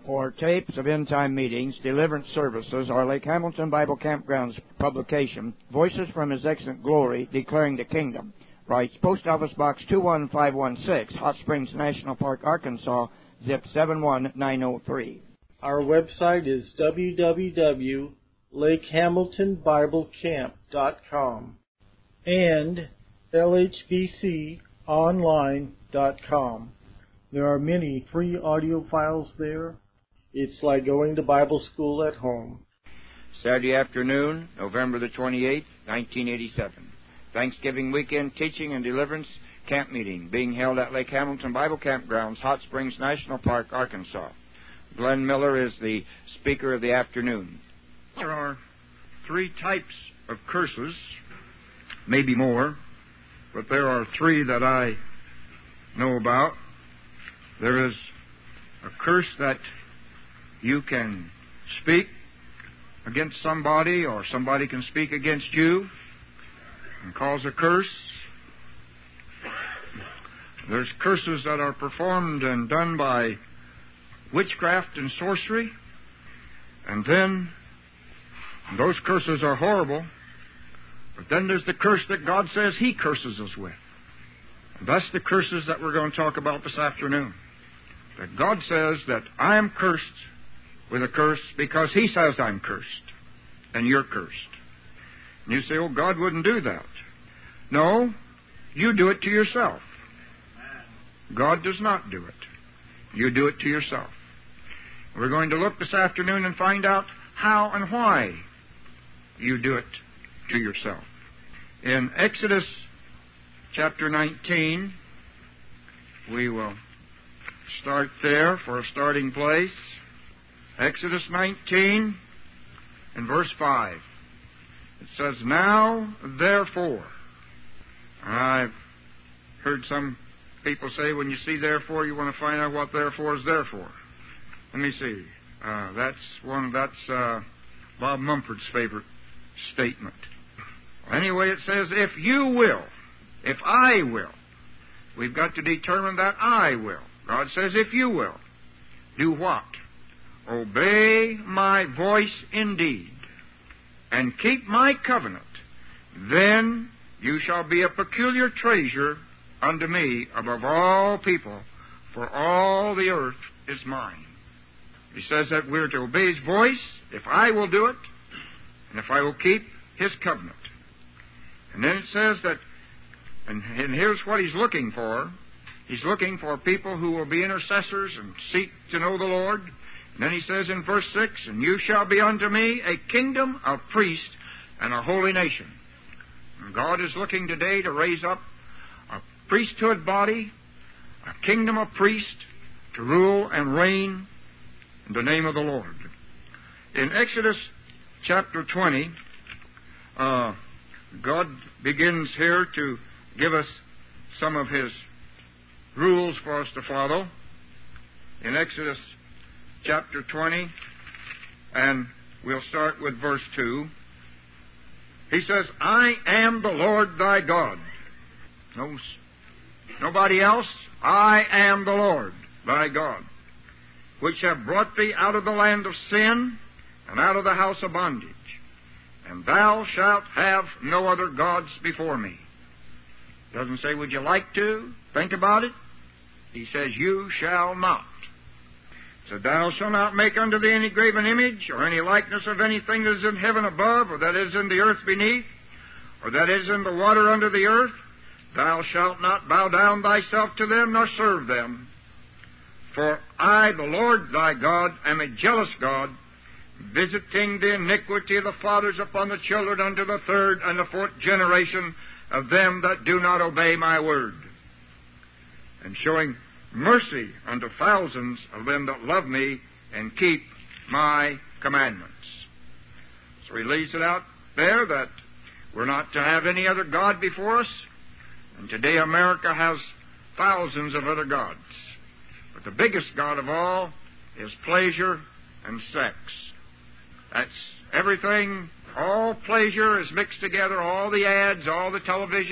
or tapes of end-time meetings, deliverance services, or Lake Hamilton Bible Campground's publication, Voices from His Excellent Glory, Declaring the Kingdom, writes Post Office Box 21516, Hot Springs National Park, Arkansas, zip 71903. Our website is www.lakehamiltonbiblecamp.com and lhbconline.com. There are many free audio files there. It's like going to Bible school at home. Saturday afternoon, November the 28th, 1987. Thanksgiving weekend teaching and deliverance camp meeting being held at Lake Hamilton Bible Campgrounds, Hot Springs National Park, Arkansas. Glenn Miller is the speaker of the afternoon. There are three types of curses, maybe more, but there are three that I know about. There is a curse that you can speak against somebody, or somebody can speak against you and cause a curse. There's curses that are performed and done by witchcraft and sorcery, and then those curses are horrible, but then there's the curse that God says He curses us with. And that's the curses that we're going to talk about this afternoon. That God says that I am cursed with a curse because He says I'm cursed, and you're cursed. And you say, oh, God wouldn't do that. No, you do it to yourself. God does not do it. You do it to yourself. We're going to look this afternoon and find out how and why you do it to yourself. In Exodus chapter 19, we will start there for a starting place. Exodus 19 and verse 5. It says, now, therefore. I've heard some people say when you see therefore, you want to find out what therefore is there for. Let me see. That's Bob Mumford's favorite statement. Anyway, it says, if you will, if I will. We've got to determine that I will. God says, if you will. Do what? Obey my voice indeed, and keep my covenant. Then you shall be a peculiar treasure unto me above all people, for all the earth is mine. He says that we're to obey His voice if I will do it, and if I will keep His covenant. And then it says that, and here's what He's looking for. He's looking for people who will be intercessors and seek to know the Lord. And then He says in verse 6, and you shall be unto me a kingdom of priests and a holy nation. And God is looking today to raise up a priesthood body, a kingdom of priests to rule and reign in the name of the Lord. In Exodus chapter 20, God begins here to give us some of His rules for us to follow. In Exodus chapter 20, and we'll start with verse 2. He says, I am the Lord thy God. Nobody else. I am the Lord thy God, which have brought thee out of the land of sin and out of the house of bondage. And thou shalt have no other gods before me. Doesn't say, would you like to? Think about it. He says, you shall not. So thou shalt not make unto thee any graven image, or any likeness of anything that is in heaven above, or that is in the earth beneath, or that is in the water under the earth. Thou shalt not bow down thyself to them, nor serve them. For I, the Lord thy God, am a jealous God, visiting the iniquity of the fathers upon the children unto the third and the fourth generation of them that do not obey my word, and showing mercy unto thousands of them that love me and keep my commandments. So He lays it out there that we're not to have any other God before us. And today America has thousands of other gods. But the biggest God of all is pleasure and sex. That's everything. All pleasure is mixed together. All the ads, all the television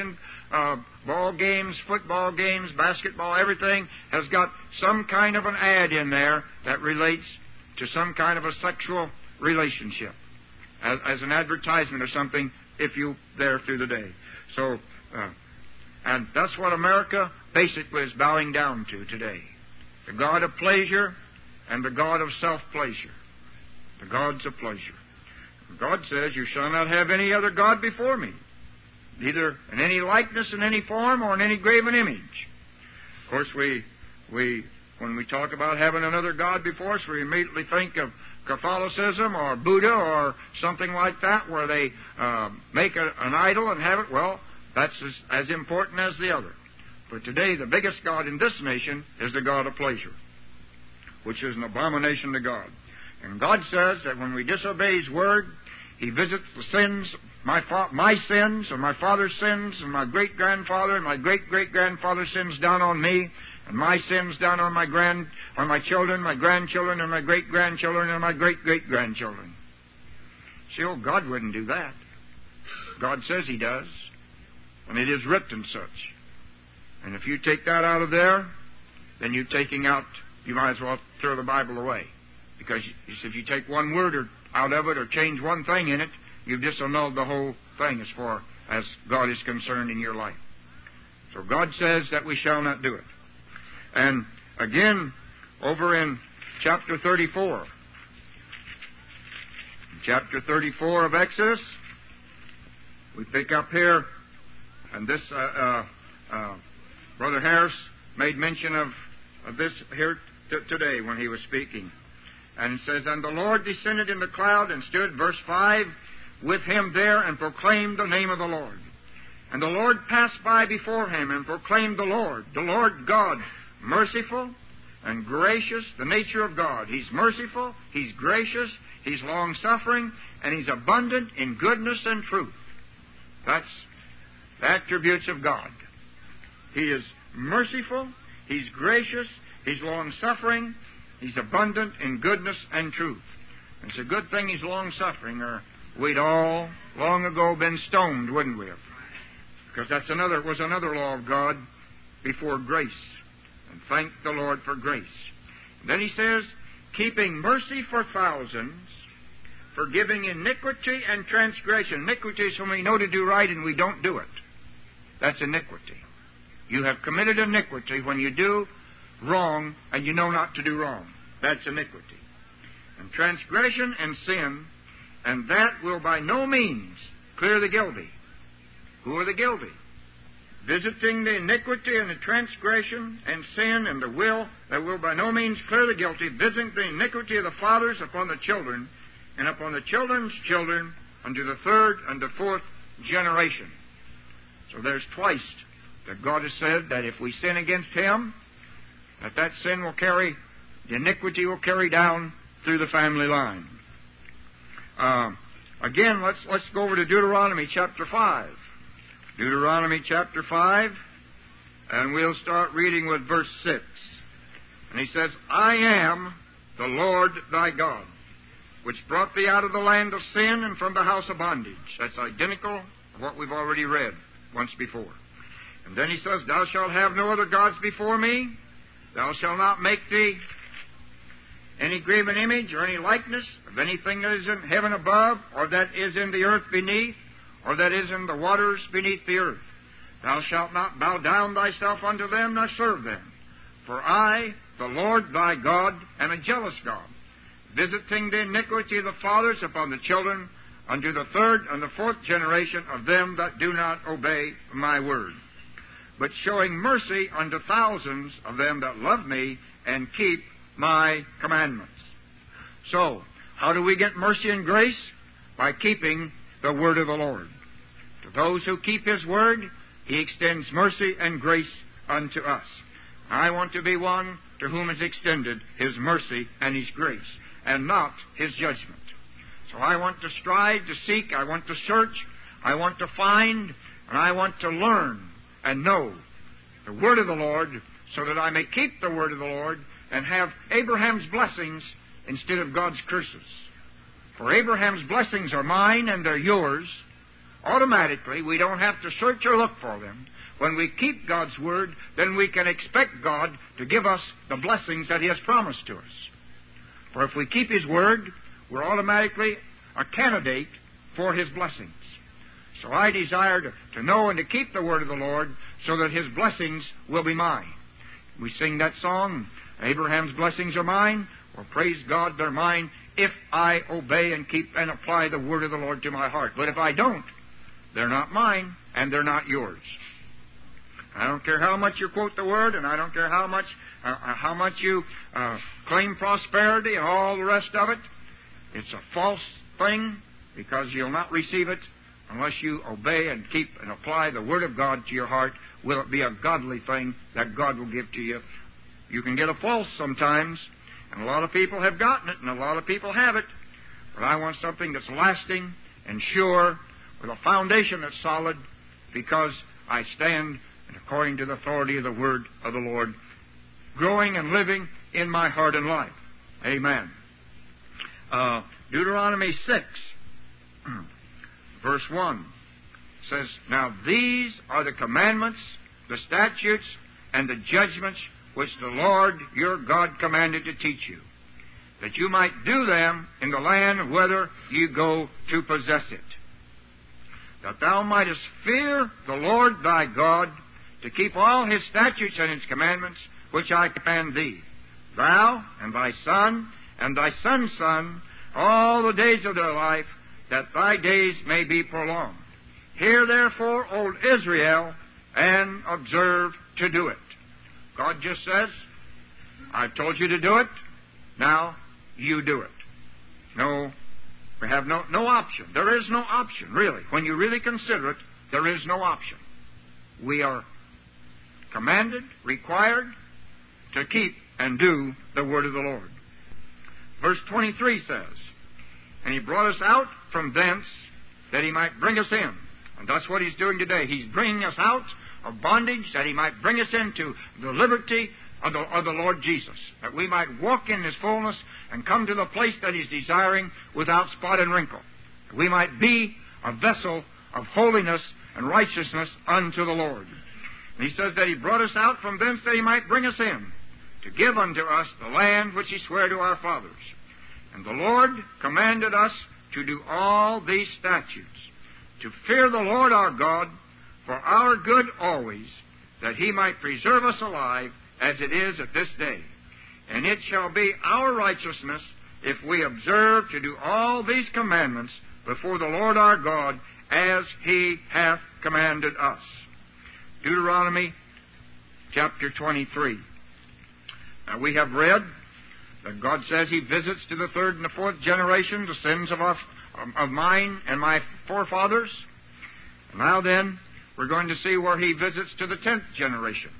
ball games, football games, basketball, everything has got some kind of an ad in there that relates to some kind of a sexual relationship as an advertisement or something if you there through the day. So, and that's what America basically is bowing down to today. The God of pleasure and the God of self-pleasure. The gods of pleasure. God says, you shall not have any other God before me, neither in any likeness, in any form, or in any graven image. Of course, when we talk about having another God before us, we immediately think of Catholicism or Buddha or something like that, where they make an idol and have it. Well, that's as important as the other. But today, the biggest God in this nation is the God of pleasure, which is an abomination to God. And God says that when we disobey His Word, He visits the sins, my sins, and my father's sins, and my great-grandfather and my great-great-grandfather's sins down on me, and my sins down on my children, my grandchildren, and my great-grandchildren, and my great-great-grandchildren. See, God wouldn't do that. God says He does, and it is written such. And if you take that out of there, then you might as well throw the Bible away. Because if you take one word out of it or change one thing in it, you've disannulled the whole thing as far as God is concerned in your life. So God says that we shall not do it. And again, over in chapter 34. Chapter 34 of Exodus, we pick up here, and this, Brother Harris made mention of this here today when he was speaking. And it says, and the Lord descended in the cloud and stood, verse 5, with him there and proclaimed the name of the Lord. And the Lord passed by before him and proclaimed the Lord God, merciful and gracious, the nature of God. He's merciful, He's gracious, He's long-suffering, and He's abundant in goodness and truth. That's the attributes of God. He is merciful, He's gracious, He's long-suffering, He's abundant in goodness and truth. And it's a good thing He's long-suffering, or we'd all long ago been stoned, wouldn't we have? Because was another law of God before grace. And thank the Lord for grace. And then He says, keeping mercy for thousands, forgiving iniquity and transgression. Iniquity is when we know to do right and we don't do it. That's iniquity. You have committed iniquity when you do wrong and you know not to do wrong. That's iniquity. And transgression and sin, and that will by no means clear the guilty. Who are the guilty? Visiting the iniquity and the transgression and sin and the will that will by no means clear the guilty, visiting the iniquity of the fathers upon the children, and upon the children's children unto the third and the fourth generation. So there's twice that God has said that if we sin against Him, that sin will carry, the iniquity will carry down through the family line. Again, let's go over to Deuteronomy chapter 5. Deuteronomy chapter 5, and we'll start reading with verse 6. And He says, I am the Lord thy God, which brought thee out of the land of sin and from the house of bondage. That's identical to what we've already read once before. And then He says, thou shalt have no other gods before me. Thou shalt not make thee any graven image or any likeness of anything that is in heaven above, or that is in the earth beneath, or that is in the waters beneath the earth. Thou shalt not bow down thyself unto them, nor serve them. For I, the Lord thy God, am a jealous God, visiting the iniquity of the fathers upon the children, unto the third and the fourth generation of them that do not obey my word, but showing mercy unto thousands of them that love me and keep my commandments. So, how do we get mercy and grace? By keeping the word of the Lord. To those who keep His word, He extends mercy and grace unto us. I want to be one to whom is extended His mercy and His grace, and not His judgment. So I want to strive, to seek, I want to search, I want to find, and I want to learn and know the word of the Lord, so that I may keep the word of the Lord and have Abraham's blessings instead of God's curses. For Abraham's blessings are mine and they're yours automatically. We don't have to search or look for them. when we keep God's Word, then we can expect God to give us the blessings that He has promised to us. For if we keep His Word, we're automatically a candidate for His blessings. So I desire to know and to keep the Word of the Lord so that His blessings will be mine. We sing that song, Abraham's blessings are mine. Well, praise God, they're mine if I obey and keep and apply the Word of the Lord to my heart. But if I don't, they're not mine and they're not yours. I don't care how much you quote the Word, and I don't care how much you claim prosperity and all the rest of it. It's a false thing, because you'll not receive it unless you obey and keep and apply the Word of God to your heart. Will it be a godly thing that God will give to you? You can get a false sometimes, and a lot of people have gotten it, and a lot of people have it. But I want something that's lasting and sure, with a foundation that's solid, because I stand according to the authority of the Word of the Lord, growing and living in my heart and life. Amen. Deuteronomy 6, verse 1 says, Now these are the commandments, the statutes, and the judgments which the Lord your God commanded to teach you, that you might do them in the land whither you go to possess it, that thou mightest fear the Lord thy God, to keep all His statutes and His commandments, which I command thee, thou and thy son and thy son's son, all the days of their life, that thy days may be prolonged. Hear therefore, O Israel, and observe to do it. God just says, I've told you to do it, now you do it. No, we have no option. There is no option, really. When you really consider it, there is no option. We are commanded, required, to keep and do the Word of the Lord. Verse 23 says, And He brought us out from thence, that He might bring us in. And that's what He's doing today. He's bringing us out of bondage, that He might bring us into the liberty of the Lord Jesus, that we might walk in His fullness and come to the place that He's desiring without spot and wrinkle. That we might be a vessel of holiness and righteousness unto the Lord. And He says that He brought us out from thence, that He might bring us in, to give unto us the land which He sware to our fathers. And the Lord commanded us to do all these statutes, to fear the Lord our God for our good always, that He might preserve us alive as it is at this day. And it shall be our righteousness if we observe to do all these commandments before the Lord our God, as He hath commanded us. Deuteronomy chapter 23. Now we have read that God says He visits to the third and the fourth generation the sins of mine and my forefathers. Now then, we're going to see where He visits to the 10th generation.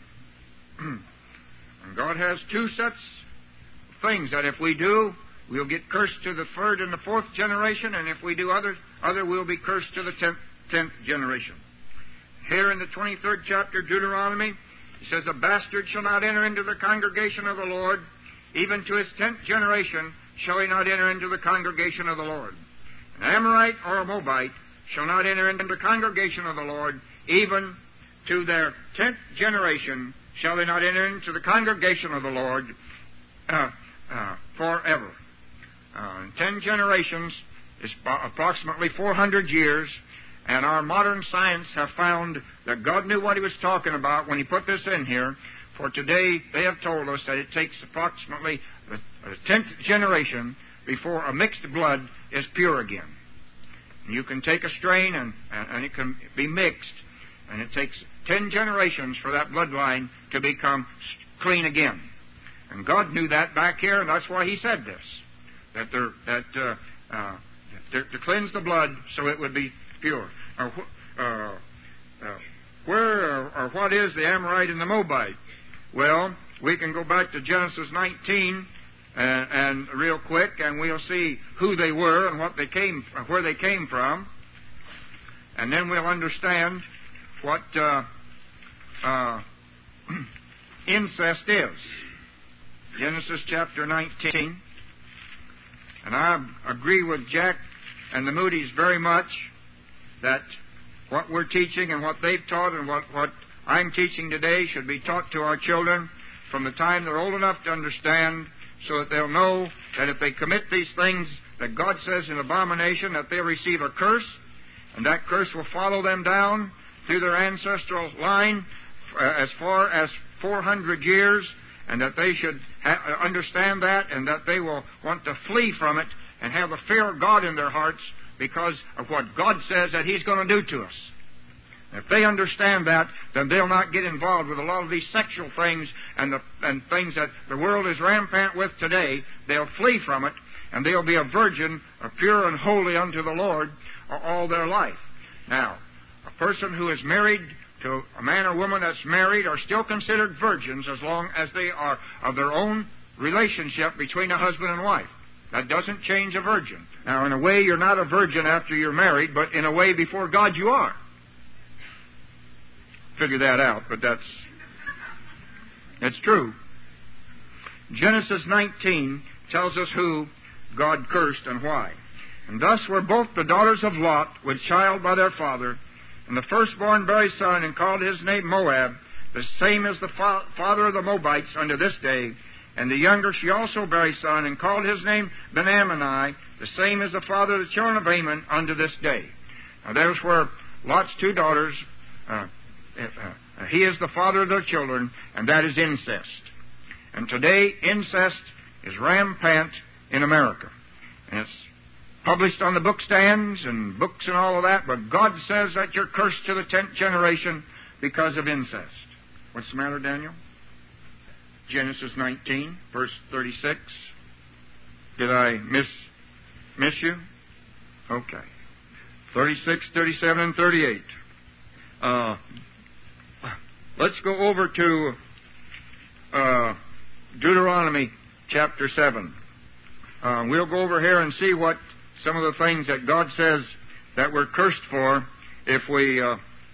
And God has two sets of things that if we do, we'll get cursed to the third and the fourth generation, and if we do other we'll be cursed to the 10th generation. Here in the 23rd chapter, Deuteronomy, He says, A bastard shall not enter into the congregation of the Lord, even to his 10th generation shall he not enter into the congregation of the Lord. An Amorite or a Moabite shall not enter into the congregation of the Lord, even to their 10th generation shall they not enter into the congregation of the Lord forever. 10 generations is approximately 400 years, and our modern science have found that God knew what He was talking about when He put this in here. For today, they have told us that it takes approximately the 10th generation before a mixed blood is pure again. You can take a strain and it can be mixed, and it takes 10 generations for that bloodline to become clean again. And God knew that back here, and that's why He said this, to cleanse the blood so it would be pure. Where or what is the Amorite and the Moabite? Well, we can go back to Genesis 19 and real quick, and we'll see who they were and where they came from, and then we'll understand what incest is. Genesis chapter 19, and I agree with Jack and the Moody's very much that what we're teaching and what they've taught and what I'm teaching today should be taught to our children from the time they're old enough to understand, so that they'll know that if they commit these things that God says in abomination, that they'll receive a curse, and that curse will follow them down through their ancestral line as far as 400 years, and that they should understand that, and that they will want to flee from it and have the fear of God in their hearts because of what God says that He's going to do to us. If they understand that, then they'll not get involved with a lot of these sexual things and things that the world is rampant with today. They'll flee from it, and they'll be a virgin, pure and holy unto the Lord all their life. Now, a person who is married to a man or woman that's married are still considered virgins as long as they are of their own relationship between a husband and wife. That doesn't change a virgin. Now, in a way, you're not a virgin after you're married, but in a way, before God, you are. Figure that out, but it's true. Genesis 19 tells us who God cursed and why. And thus were both the daughters of Lot with child by their father, and the firstborn bare a son, and called his name Moab, the same as the father of the Moabites unto this day. And the younger she also bare a son, and called his name Ben-Ammi, the same as the father of the children of Ammon unto this day. Now there's where Lot's two daughters, he is the father of their children, and that is incest. And today, incest is rampant in America. And it's published on the book stands and books and all of that, but God says that you're cursed to the 10th generation because of incest. What's the matter, Daniel? Genesis 19, verse 36. Did I miss you? Okay. 36, 37, and 38. Let's go over to Deuteronomy chapter 7. We'll go over here and see what some of the things that God says that we're cursed for if we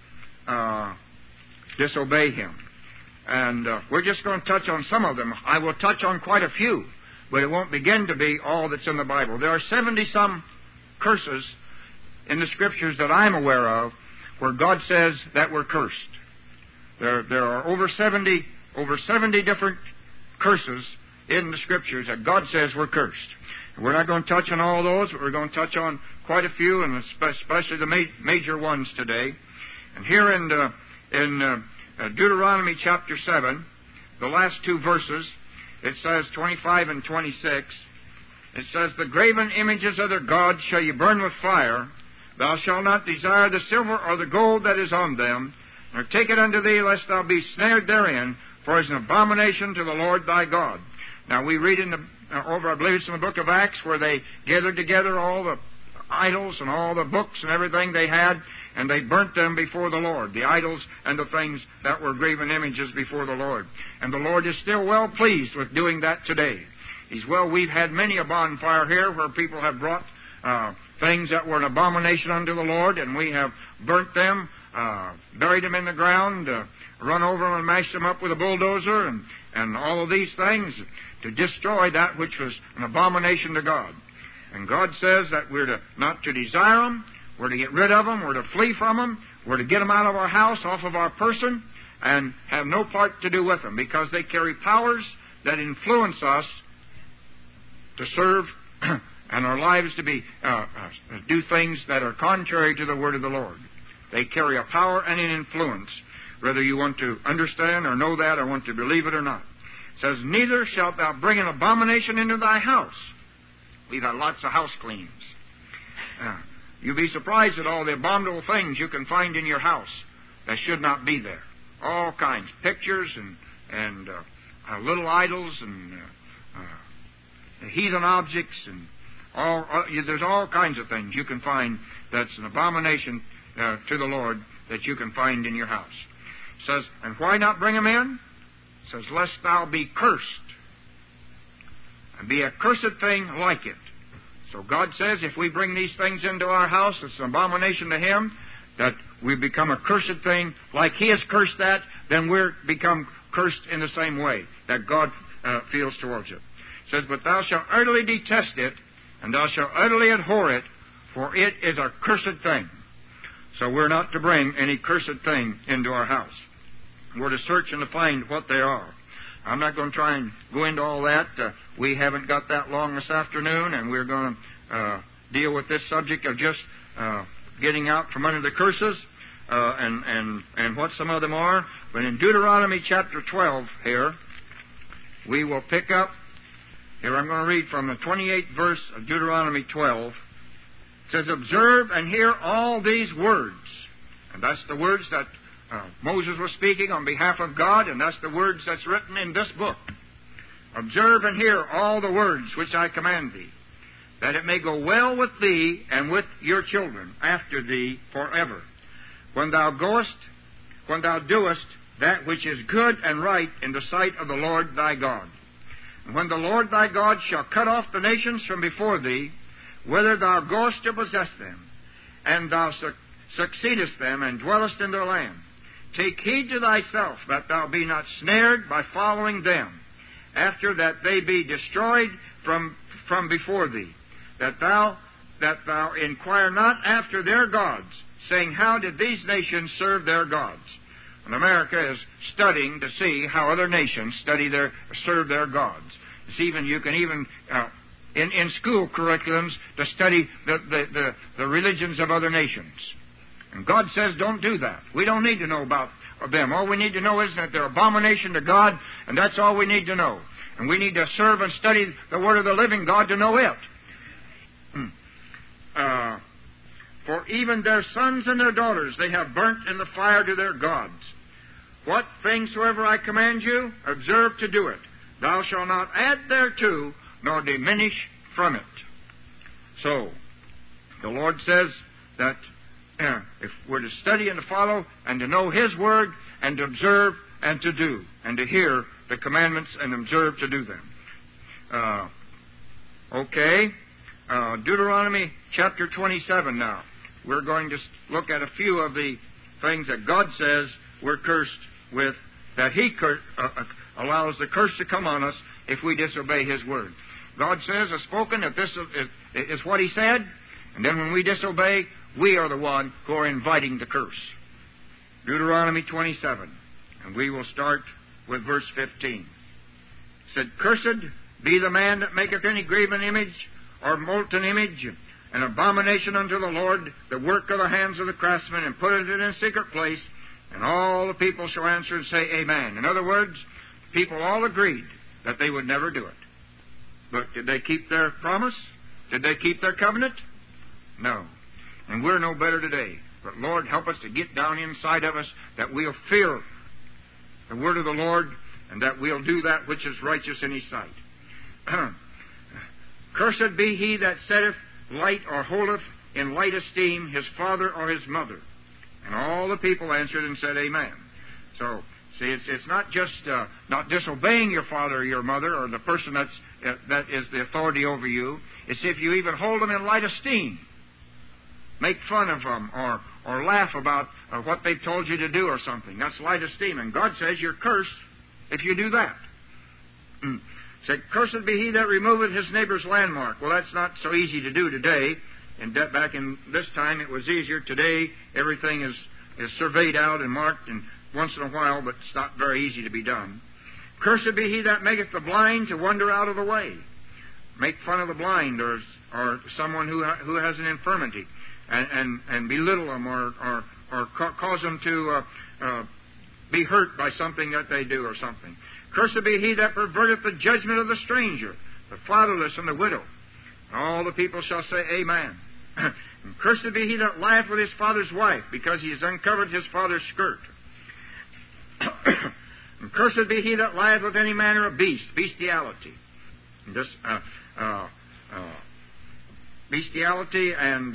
disobey Him. And we're just going to touch on some of them. I will touch on quite a few, but it won't begin to be all that's in the Bible. There are 70-some curses in the Scriptures that I'm aware of where God says that we're cursed. There are over 70 different curses in the Scriptures that God says we're cursed. We're not going to touch on all those, but we're going to touch on quite a few, and especially the major ones today. And here in Deuteronomy chapter 7, the last two verses, it says 25 and 26, it says, "The graven images of their gods shall ye burn with fire. Thou shalt not desire the silver or the gold that is on them, nor take it unto thee, lest thou be snared therein, for it is an abomination to the Lord thy God." Now we read in I believe it's in the book of Acts, where they gathered together all the idols and all the books and everything they had, and they burnt them before the Lord, the idols and the things that were graven images before the Lord. And the Lord is still well pleased with doing that today. We've had many a bonfire here where people have brought things that were an abomination unto the Lord, and we have burnt them, buried them in the ground, run over them and mashed them up with a bulldozer, and all of these things to destroy that which was an abomination to God. And God says that we're not to desire them, we're to get rid of them, we're to flee from them, we're to get them out of our house, off of our person, and have no part to do with them, because they carry powers that influence us to serve and our lives to be do things that are contrary to the word of the Lord. They carry a power and an influence, whether you want to understand or know that or want to believe it or not. It says, "Neither shalt thou bring an abomination into thy house." We've had lots of house cleans. You'll be surprised at all the abominable things you can find in your house that should not be there. All kinds, pictures and little idols and heathen objects, and there's all kinds of things you can find that's an abomination to the Lord that you can find in your house. It says, and why not bring them in? It says, lest thou be cursed, and be a cursed thing like it. So God says if we bring these things into our house, it's an abomination to Him, that we become a cursed thing like He has cursed that, then we're become cursed in the same way that God feels towards it. It says, but thou shalt utterly detest it, and thou shalt utterly abhor it, for it is a cursed thing. So we're not to bring any cursed thing into our house. We're to search and to find what they are. I'm not going to try and go into all that. We haven't got that long this afternoon, and we're going to deal with this subject of just getting out from under the curses and what some of them are. But in Deuteronomy chapter 12 here, we will pick up. Here I'm going to read from the 28th verse of Deuteronomy 12. It says, "Observe and hear all these words." And that's the words that Moses was speaking on behalf of God, and that's the words that's written in this book. "Observe and hear all the words which I command thee, that it may go well with thee and with your children after thee forever. When thou doest that which is good and right in the sight of the Lord thy God. And when the Lord thy God shall cut off the nations from before thee, whither thou goest to possess them, and thou succeedest them and dwellest in their land, take heed to thyself that thou be not snared by following them, after that they be destroyed from before thee, that thou inquire not after their gods, saying, How did these nations serve their gods?" And America is studying to see how other nations serve their gods. You can even in school curriculums to study the religions of other nations. And God says, don't do that. We don't need to know about them. All we need to know is that they're abomination to God, and that's all we need to know. And we need to serve and study the Word of the living God to know it. "For even their sons and their daughters they have burnt in the fire to their gods. What things soever I command you, observe to do it. Thou shalt not add thereto, nor diminish from it." So, the Lord says that if we're to study and to follow and to know His Word and to observe and to do and to hear the commandments and observe to do them. Deuteronomy chapter 27 now. We're going to look at a few of the things that God says we're cursed with, that He allows the curse to come on us if we disobey His Word. God says, has spoken, that this is what He said, and then when we disobey, we are the one who are inviting the curse. Deuteronomy 27, and we will start with verse 15. It said, "Cursed be the man that maketh any graven image or molten image, an abomination unto the Lord, the work of the hands of the craftsman, and putteth it in a secret place, and all the people shall answer and say, Amen." In other words, people all agreed that they would never do it. But did they keep their promise? Did they keep their covenant? No. And we're no better today. But Lord, help us to get down inside of us that we'll fear the word of the Lord, and that we'll do that which is righteous in His sight. "Cursed be he that setteth light or holdeth in light esteem his father or his mother." And all the people answered and said, Amen. So, see, it's not just not disobeying your father or your mother or the person that is the authority over you. It's if you even hold them in light esteem, make fun of them, or laugh about what they've told you to do or something. That's light esteem. And God says you're cursed if you do that. Said, "Cursed be he that removeth his neighbor's landmark." Well, that's not so easy to do today. And back in this time, it was easier. Today, everything is surveyed out and marked, and once in a while, but it's not very easy to be done. "Cursed be he that maketh the blind to wander out of the way." Make fun of the blind or someone who has an infirmity, and belittle them or cause them to be hurt by something that they do or something. "Cursed be he that perverteth the judgment of the stranger, the fatherless and the widow." And all the people shall say, Amen. "And cursed be he that lieth with his father's wife, because he has uncovered his father's skirt. And cursed be he that lieth with any manner of beast," bestiality. And this bestiality and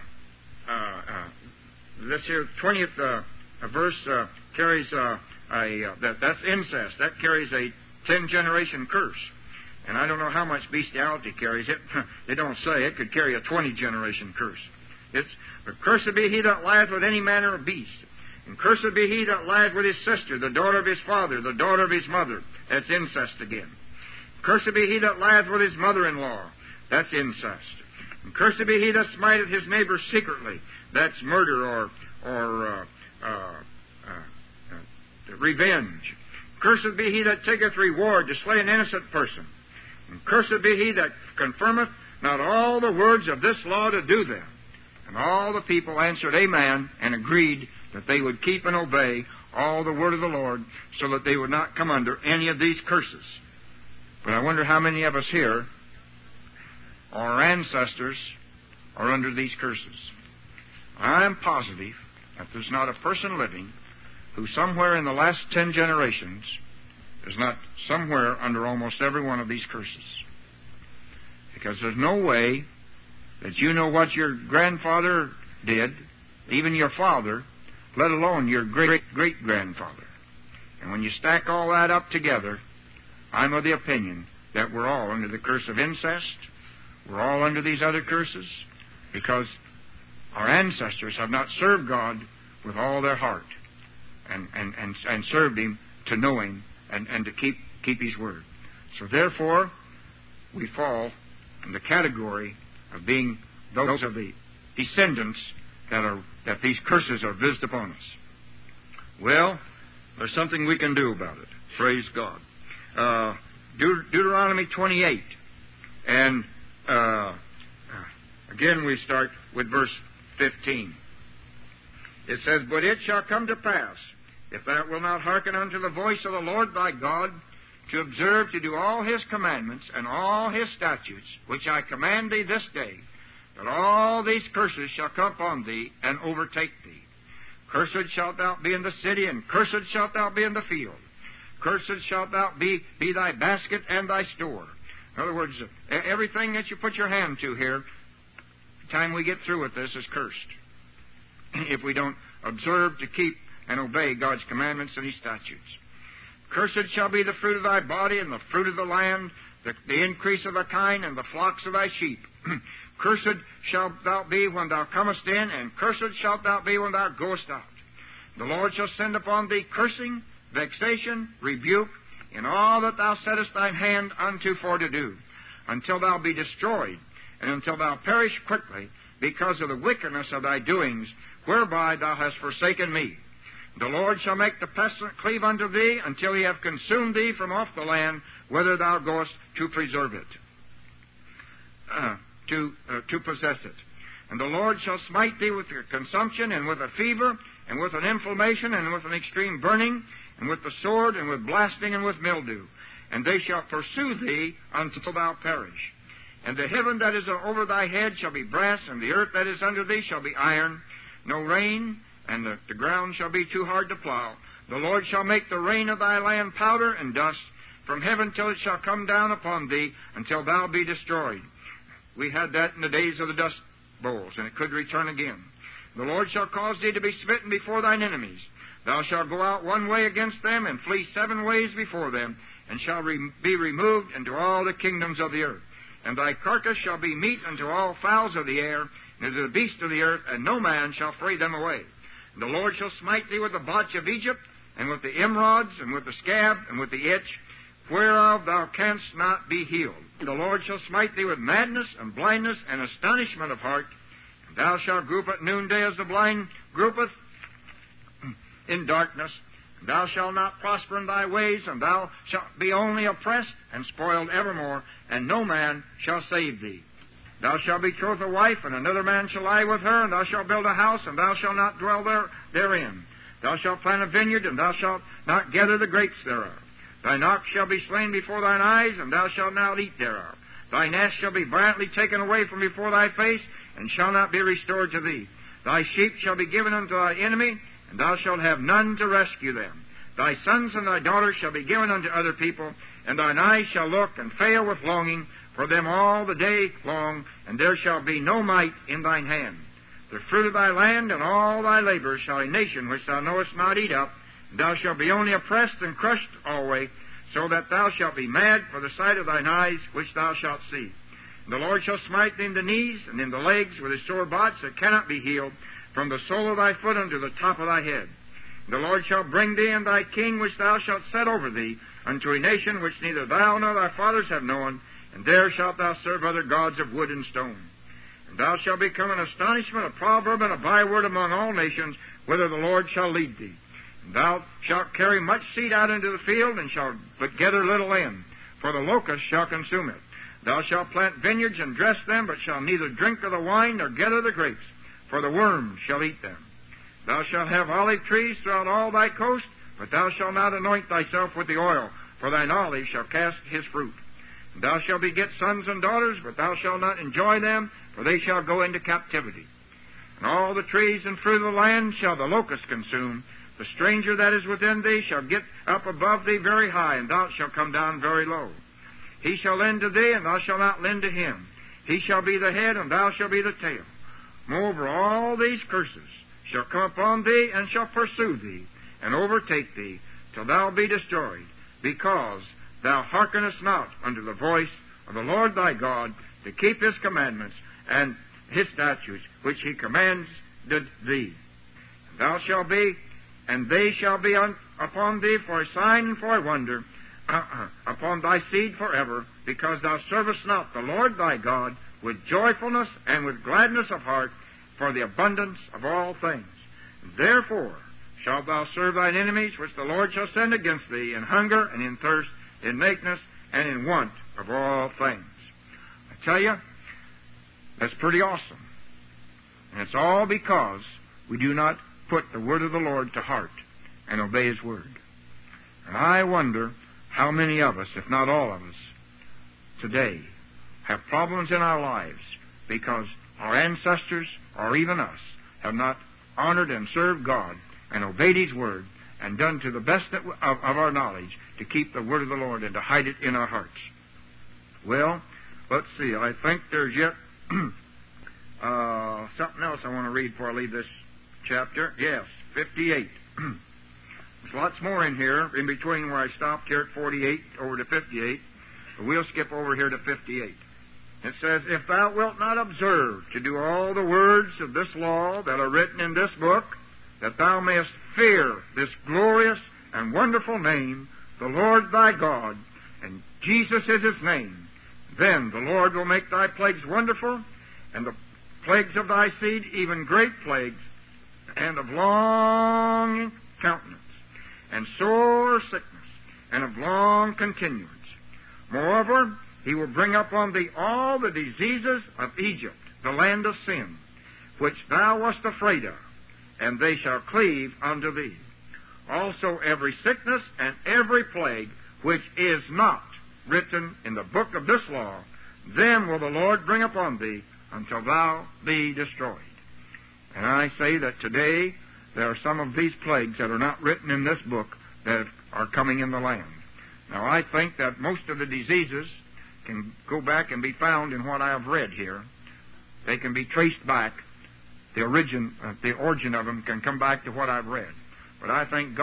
this here 20th verse carries that's incest. That carries a 10-generation curse. And I don't know how much bestiality carries it. They don't say. It could carry a 20-generation curse. "But cursed be he that lieth with any manner of beast. And cursed be he that lieth with his sister, the daughter of his father, the daughter of his mother." That's incest again. "Cursed be he that lieth with his mother-in-law." That's incest. "And cursed be he that smiteth his neighbor secretly." That's murder or revenge. Cursed be he that taketh reward to slay an innocent person. And cursed be he that confirmeth not all the words of this law to do them. And all the people answered Amen, and agreed that they would keep and obey all the word of the Lord, so that they would not come under any of these curses. But I wonder how many of us here, our ancestors, are under these curses. I am positive that there's not a person living who somewhere in the last 10 generations is not somewhere under almost every one of these curses. Because there's no way that you know what your grandfather did, even your father, let alone your great-great-grandfather. And when you stack all that up together, I'm of the opinion that we're all under the curse of incest. We're all under these other curses because our ancestors have not served God with all their heart and served Him to know Him and to keep His Word. So therefore, we fall in the category of being those of the descendants that these curses are visited upon us. Well, there's something we can do about it. Praise God. Deuteronomy 28. And again we start with verse 15. It says, But it shall come to pass, if thou wilt not hearken unto the voice of the Lord thy God, to observe to do all His commandments and all His statutes, which I command thee this day, that all these curses shall come upon thee and overtake thee. Cursed shalt thou be in the city, and cursed shalt thou be in the field. Cursed shalt thou be thy basket and thy store. In other words, everything that you put your hand to here, the time we get through with this, is cursed. If we don't observe to keep and obey God's commandments and His statutes. Cursed shall be the fruit of thy body, and the fruit of the land, the increase of thy kind, and the flocks of thy sheep. Cursed shalt thou be when thou comest in, and cursed shalt thou be when thou goest out. The Lord shall send upon thee cursing, vexation, rebuke, in all that thou settest thine hand unto for to do, until thou be destroyed, and until thou perish quickly, because of the wickedness of thy doings, whereby thou hast forsaken me. The Lord shall make the pestilence cleave unto thee, until He have consumed thee from off the land, whither thou goest to preserve it, to possess it. And the Lord shall smite thee with a consumption, and with a fever, and with an inflammation, and with an extreme burning, and with the sword, and with blasting, and with mildew. And they shall pursue thee until thou perish. And the heaven that is over thy head shall be brass, and the earth that is under thee shall be iron. No rain, and the ground shall be too hard to plow. The Lord shall make the rain of thy land powder and dust from heaven till it shall come down upon thee, until thou be destroyed. We had that in the days of the dust bowls, and it could return again. The Lord shall cause thee to be smitten before thine enemies. Thou shalt go out one way against them, and flee 7 ways before them, and shall be removed into all the kingdoms of the earth. And thy carcass shall be meat unto all fowls of the air, and to the beasts of the earth, and no man shall fray them away. And the Lord shall smite thee with the botch of Egypt, and with the emerods, and with the scab, and with the itch, whereof thou canst not be healed. The Lord shall smite thee with madness, and blindness, and astonishment of heart. And thou shalt group at noonday as the blind groupeth in darkness. And thou shalt not prosper in thy ways, and thou shalt be only oppressed and spoiled evermore, and no man shall save thee. Thou shalt betroth a wife, and another man shall lie with her, and thou shalt build a house, and thou shalt not dwell therein. Thou shalt plant a vineyard, and thou shalt not gather the grapes thereof. Thine ox shall be slain before thine eyes, and thou shalt not eat thereof. Thine ass shall be violently taken away from before thy face, and shall not be restored to thee. Thy sheep shall be given unto thy enemy, and thou shalt have none to rescue them. Thy sons and thy daughters shall be given unto other people, and thine eyes shall look and fail with longing for them all the day long, and there shall be no might in thine hand. The fruit of thy land and all thy labors shall a nation which thou knowest not eat up, and thou shalt be only oppressed and crushed always, so that thou shalt be mad for the sight of thine eyes which thou shalt see. And the Lord shall smite thee in the knees and in the legs with a sore botch that cannot be healed, from the sole of thy foot unto the top of thy head. And the Lord shall bring thee and thy king which thou shalt set over thee unto a nation which neither thou nor thy fathers have known, and there shalt thou serve other gods of wood and stone. And thou shalt become an astonishment, a proverb, and a byword among all nations, whither the Lord shall lead thee. Thou shalt carry much seed out into the field, and shalt but gather little in, for the locust shall consume it. Thou shalt plant vineyards and dress them, but shalt neither drink of the wine nor gather the grapes, for the worms shall eat them. Thou shalt have olive trees throughout all thy coast, but thou shalt not anoint thyself with the oil, for thine olive shall cast his fruit. And thou shalt beget sons and daughters, but thou shalt not enjoy them, for they shall go into captivity. And all the trees and fruit of the land shall the locust consume. The stranger that is within thee shall get up above thee very high, and thou shalt come down very low. He shall lend to thee, and thou shalt not lend to him. He shall be the head, and thou shalt be the tail. Moreover, all these curses shall come upon thee, and shall pursue thee, and overtake thee, till thou be destroyed, because thou hearkenest not unto the voice of the Lord thy God, to keep his commandments and his statutes, which he commanded thee. Thou shalt be, and they shall be upon thee for a sign and for a wonder, upon thy seed forever, because thou servest not the Lord thy God with joyfulness and with gladness of heart, for the abundance of all things. Therefore shalt thou serve thine enemies, which the Lord shall send against thee, in hunger and in thirst, in nakedness and in want of all things. I tell you, that's pretty awesome. And it's all because we do not put the word of the Lord to heart and obey his word. And I wonder how many of us, if not all of us, today have problems in our lives because our ancestors, or even us, have not honored and served God and obeyed his word and done to the best of our knowledge to keep the word of the Lord and to hide it in our hearts. Well, let's see. I think there's yet something else I want to read before I leave this chapter. Yes, 58. There's lots more in here, in between where I stopped here at 48 over to 58. But we'll skip over here to 58. It says, If thou wilt not observe to do all the words of this law that are written in this book, that thou mayest fear this glorious and wonderful name, the Lord thy God, and Jesus is his name, then the Lord will make thy plagues wonderful, and the plagues of thy seed even great plagues, and of long countenance, and sore sickness, and of long continuance. Moreover, he will bring upon thee all the diseases of Egypt, the land of sin, which thou wast afraid of, and they shall cleave unto thee. Also every sickness and every plague which is not written in the book of this law, them will the Lord bring upon thee until thou be destroyed. And I say that today there are some of these plagues that are not written in this book that are coming in the land. Now I think that most of the diseases can go back and be found in what I have read here. They can be traced back. The origin of them can come back to what I've read. But I think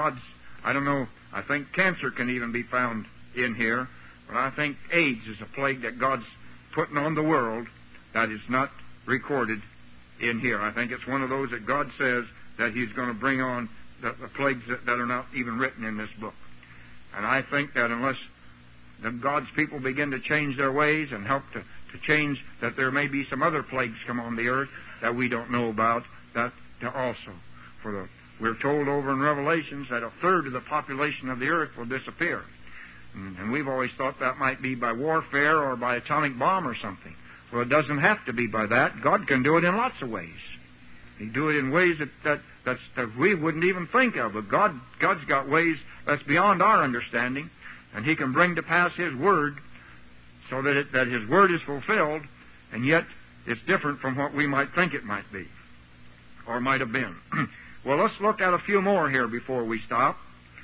I think cancer can even be found in here. But I think AIDS is a plague that God's putting on the world that is not recorded in here. I think it's one of those that God says that he's going to bring on the plagues that are not even written in this book. And I think that unless God's people begin to change their ways and help to change, that there may be some other plagues come on the earth that we don't know about, that also. We're told over in Revelations that 1/3 of the population of the earth will disappear. And we've always thought that might be by warfare or by atomic bomb or something. Well, it doesn't have to be by that. God can do it in lots of ways. He do it in ways that we wouldn't even think of. But God's got ways that's beyond our understanding, and he can bring to pass his word so that his word is fulfilled, and yet it's different from what we might think it might be or might have been. Well, let's look at a few more here before we stop.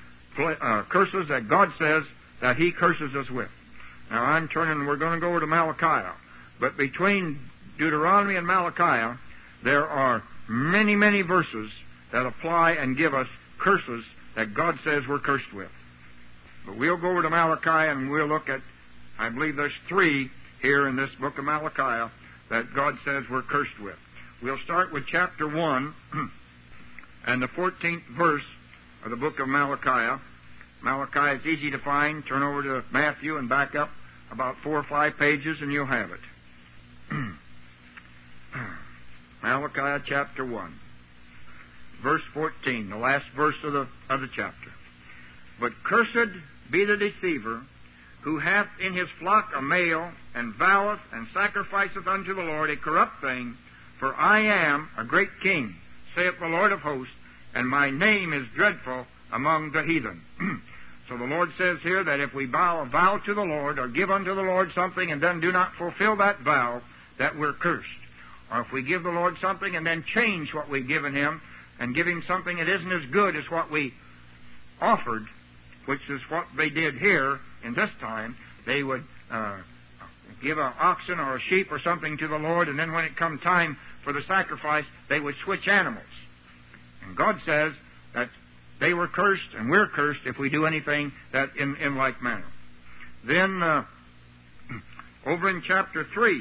Curses that God says that he curses us with. Now, we're going to go over to Malachi. But between Deuteronomy and Malachi, there are many, many verses that apply and give us curses that God says we're cursed with. But we'll go over to Malachi and we'll look at, I believe there's 3 here in this book of Malachi that God says we're cursed with. We'll start with chapter 1 and the 14th verse of the book of Malachi. Malachi is easy to find. Turn over to Matthew and back up about 4 or 5 pages and you'll have it. Malachi chapter 1. verse 14, the last verse of the chapter. But cursed be the deceiver, who hath in his flock a male, and voweth and sacrificeth unto the Lord a corrupt thing. For I am a great king, saith the Lord of hosts, and my name is dreadful among the heathen. So the Lord says here that if we vow a vow to the Lord, or give unto the Lord something, and then do not fulfill that vow, that we're cursed. Or if we give the Lord something and then change what we've given Him, and give Him something that isn't as good as what we offered, which is what they did here in this time. They would give an oxen or a sheep or something to the Lord, and then when it come time for the sacrifice, they would switch animals. And God says that they were cursed, and we're cursed if we do anything that in like manner. Then, over in chapter 3,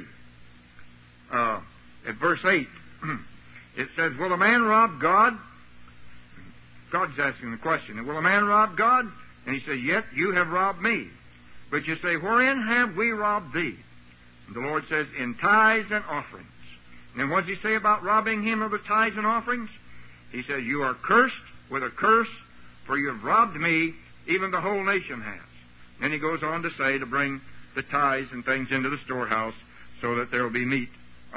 at verse 8, it says, will a man rob God? God's asking the question, will a man rob God? And he says, yet you have robbed me. But you say, wherein have we robbed thee? And the Lord says, in tithes and offerings. And then what does he say about robbing him of the tithes and offerings? He says, you are cursed with a curse, for you have robbed me, even the whole nation has. And he goes on to say to bring the tithes and things into the storehouse so that there will be meat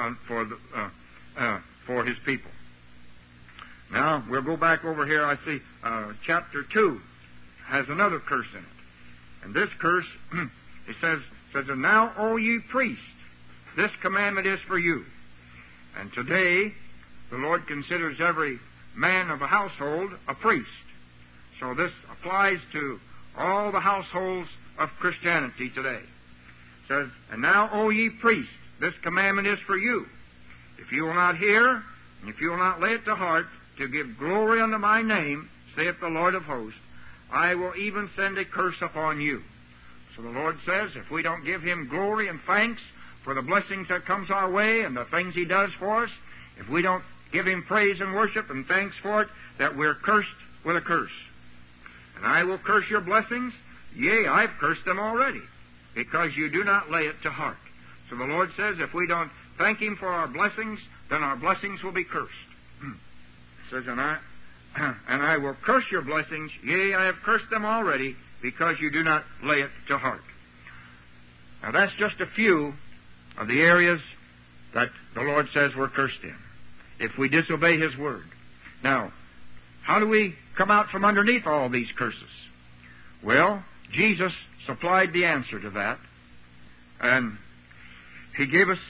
for his people. Now, we'll go back over here. I see chapter 2 has another curse in it. And this curse, it says, and now, O ye priests, this commandment is for you. And today, the Lord considers every man of a household a priest. So this applies to all the households of Christianity today. It says, and now, O ye priests, this commandment is for you. If you will not hear, and if you will not lay it to heart, to give glory unto my name, saith the Lord of hosts, I will even send a curse upon you. So the Lord says, if we don't give Him glory and thanks for the blessings that comes our way and the things He does for us, if we don't give Him praise and worship and thanks for it, that we're cursed with a curse. And I will curse your blessings, yea, I've cursed them already, because you do not lay it to heart. So the Lord says, if we don't thank Him for our blessings, then our blessings will be cursed. It says, and I will curse your blessings, yea, I have cursed them already, because you do not lay it to heart. Now that's just a few of the areas that the Lord says we're cursed in, if we disobey His word. Now, how do we come out from underneath all these curses? Well, Jesus supplied the answer to that, and He gave us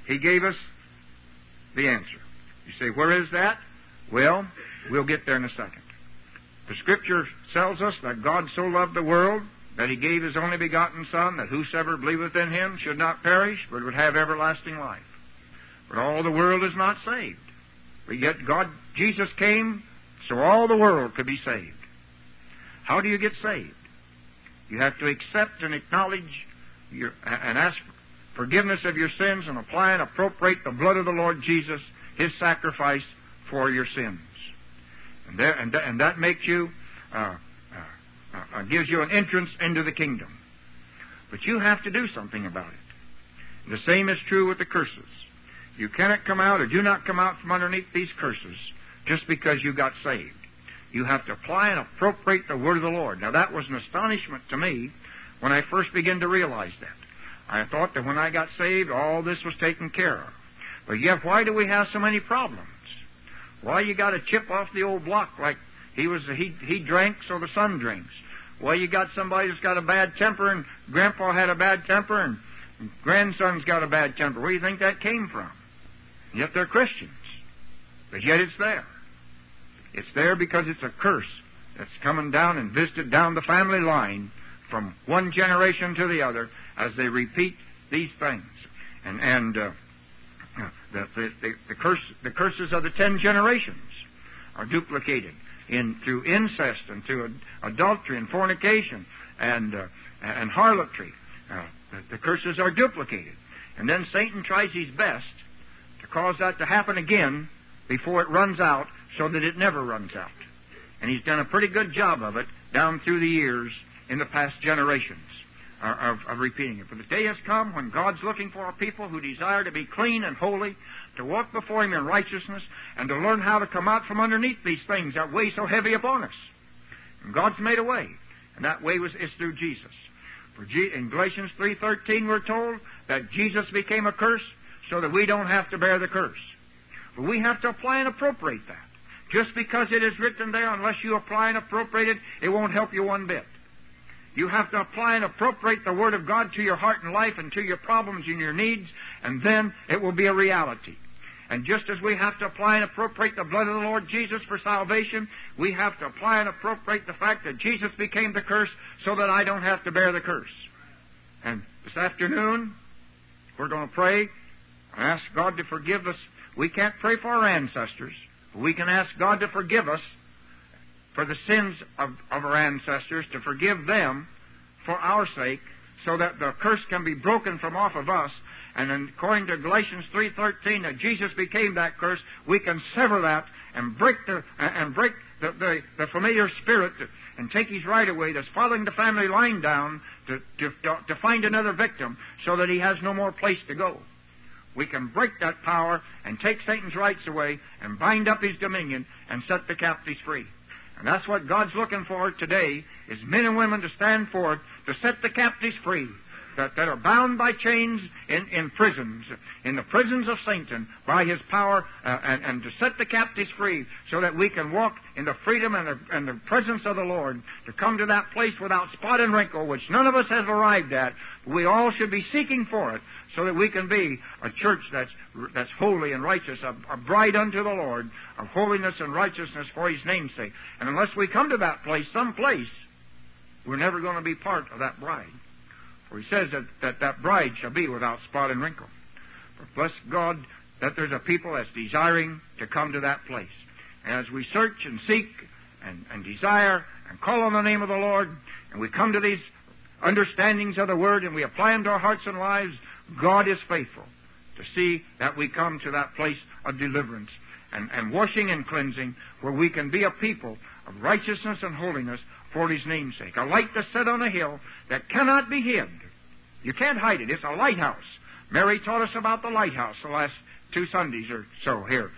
the answer. You say, where is that? Well, we'll get there in a second. The Scripture tells us that God so loved the world that He gave His only begotten Son, that whosoever believeth in Him should not perish, but would have everlasting life. But all the world is not saved. But yet Jesus came so all the world could be saved. How do you get saved? You have to accept and acknowledge and ask forgiveness of your sins and apply and appropriate the blood of the Lord Jesus, His sacrifice for your sins. And that makes you, gives you an entrance into the kingdom. But you have to do something about it. The same is true with the curses. You cannot come out or do not come out from underneath these curses just because you got saved. You have to apply and appropriate the word of the Lord. Now that was an astonishment to me when I first began to realize that. I thought that when I got saved, all this was taken care of. But yet, why do we have so many problems? Why you got to chip off the old block like he drank so the son drinks? Why you got somebody that's got a bad temper and Grandpa had a bad temper and grandson's got a bad temper? Where do you think that came from? Yet they're Christians. But yet it's there. It's there because it's a curse that's coming down and visited down the family line from one generation to the other as they repeat these things. And the curses of the 10 generations are duplicated through incest and through adultery and fornication and harlotry. The curses are duplicated. And then Satan tries his best to cause that to happen again before it runs out so that it never runs out. And he's done a pretty good job of it down through the years in the past generations. of repeating it. For the day has come when God's looking for a people who desire to be clean and holy, to walk before Him in righteousness, and to learn how to come out from underneath these things that weigh so heavy upon us. And God's made a way, and that way is through Jesus. In Galatians 3:13 we're told that Jesus became a curse so that we don't have to bear the curse. But we have to apply and appropriate that. Just because it is written there, unless you apply and appropriate it, it won't help you one bit. You have to apply and appropriate the Word of God to your heart and life and to your problems and your needs, and then it will be a reality. And just as we have to apply and appropriate the blood of the Lord Jesus for salvation, we have to apply and appropriate the fact that Jesus became the curse so that I don't have to bear the curse. And this afternoon, we're going to pray and ask God to forgive us. We can't pray for our ancestors, but we can ask God to forgive us for the sins of our ancestors, to forgive them for our sake, so that the curse can be broken from off of us. And then, according to Galatians 3:13, that Jesus became that curse, we can sever that and break the familiar spirit and take his right away that's following the family line down to find another victim, so that he has no more place to go. We can break that power and take Satan's rights away and bind up his dominion and set the captives free. And that's what God's looking for today, is men and women to stand forth to set the captives free that are bound by chains in prisons, in the prisons of Satan, by his power, and to set the captives free so that we can walk in the freedom and the presence of the Lord, to come to that place without spot and wrinkle, which none of us has arrived at. We all should be seeking for it, so that we can be a church that's holy and righteous, a bride unto the Lord, of holiness and righteousness for His name's sake. And unless we come to that place, someplace, we're never going to be part of that bride. For He says that bride shall be without spot and wrinkle. But bless God that there's a people that's desiring to come to that place. And as we search and seek and desire and call on the name of the Lord, and we come to these understandings of the Word and we apply them to our hearts and lives, God is faithful to see that we come to that place of deliverance and washing and cleansing, where we can be a people of righteousness and holiness for His name's sake. A light that's set on a hill that cannot be hid. You can't hide it. It's a lighthouse. Mary taught us about the lighthouse the last 2 Sundays or so here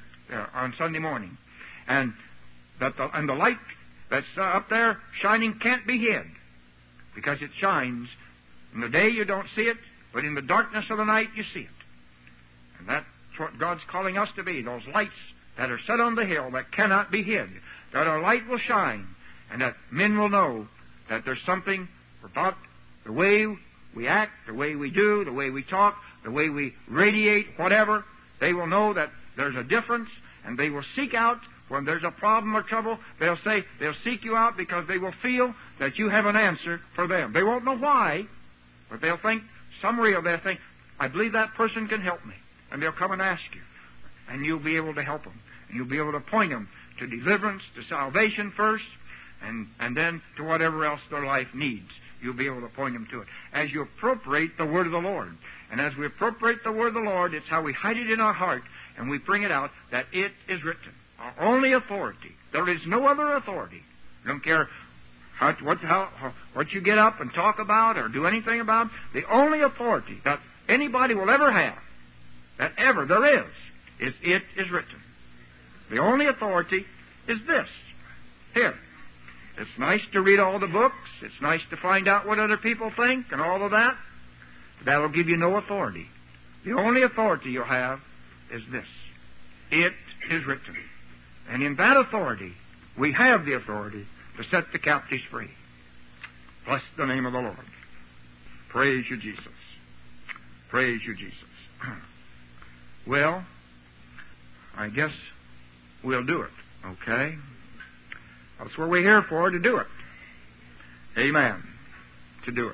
on Sunday morning. And the light that's up there shining can't be hid, because it shines. In the day you don't see it, but in the darkness of the night you see it. And that's what God's calling us to be, those lights that are set on the hill that cannot be hid, that our light will shine, and that men will know that there's something about the way we act, the way we do, the way we talk, the way we radiate, whatever. They will know that there's a difference, and they will seek out when there's a problem or trouble. They'll seek you out because they will feel that you have an answer for them. They won't know why, but they'll think, they'll think, I believe that person can help me. And they'll come and ask you. And you'll be able to help them. And you'll be able to point them to deliverance, to salvation first, and then to whatever else their life needs. You'll be able to point them to it. As you appropriate the Word of the Lord. And as we appropriate the Word of the Lord, it's how we hide it in our heart and we bring it out that it is written. Our only authority. There is no other authority. I don't care what you get up and talk about or do anything about. The only authority that anybody will ever have, that ever there is it is written. The only authority is this. Here. It's nice to read all the books. It's nice to find out what other people think and all of that. But that will give you no authority. The only authority you'll have is this. It is written. And in that authority, we have the authority to set the captives free. Bless the name of the Lord. Praise you, Jesus. Praise you, Jesus. Well, I guess we'll do it, okay? That's what we're here for, to do it. Amen. To do it.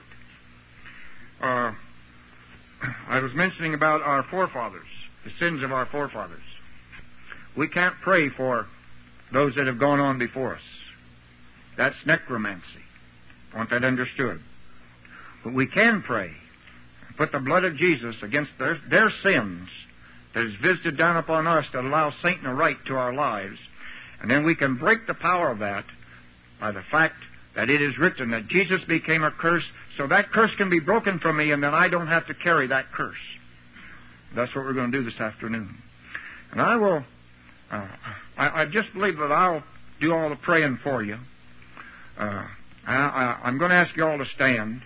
I was mentioning about our forefathers, the sins of our forefathers. We can't pray for those that have gone on before us. That's necromancy. I want that understood. But we can pray and put the blood of Jesus against their sins that is visited down upon us that allows Satan a right to our lives. And then we can break the power of that by the fact that it is written that Jesus became a curse so that curse can be broken from me, and then I don't have to carry that curse. That's what we're going to do this afternoon. And I will, I just believe that I'll do all the praying for you. I'm going to ask you all to stand.